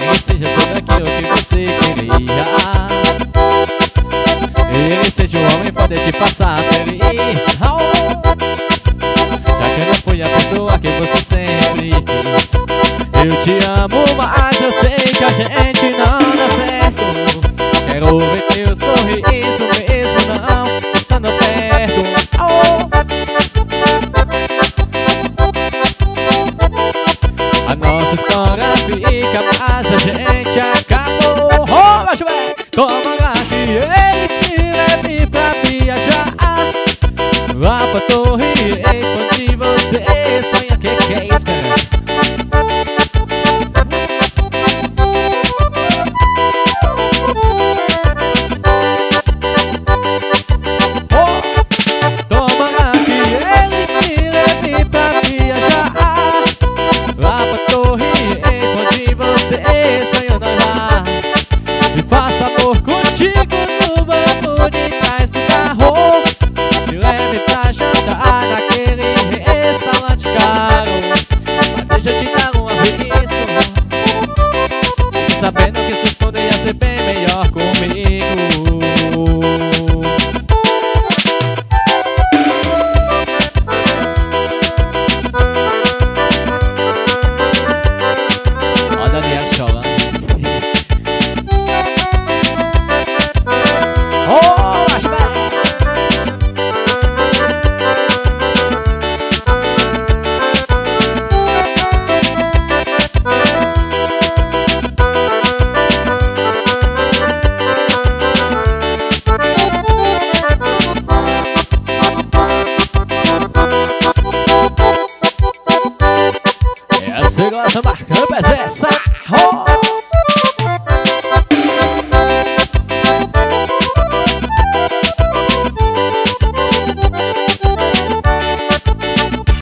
ele seja tudo aquilo que você queria. Ele seja o homem, pode te passar feliz. Já que eu não fui a pessoa que você sempre quis. Eu te amo, mas eu sei que a gente não dá certo. Quero ver teu sorriso mesmo não estando perto. A nossa história fica, mas a gente acabou. Mas ué, toma lá que ele te leve pra viajar lá pra Torre Eiffel, onde você sonha. Que é isso, cara? Toma lá que ele te leve pra viajar lá pra Torre Eiffel, onde você sonhou nós lá. E faça amor contigo no banco de trás do carro. Me leve pra jantar naquele restaurante caro. Mas deixa eu te dar um aviso, sabendo que isso tudo ia ser bem melhor comigo. Ó, Daniel chorando. Essa marca presença.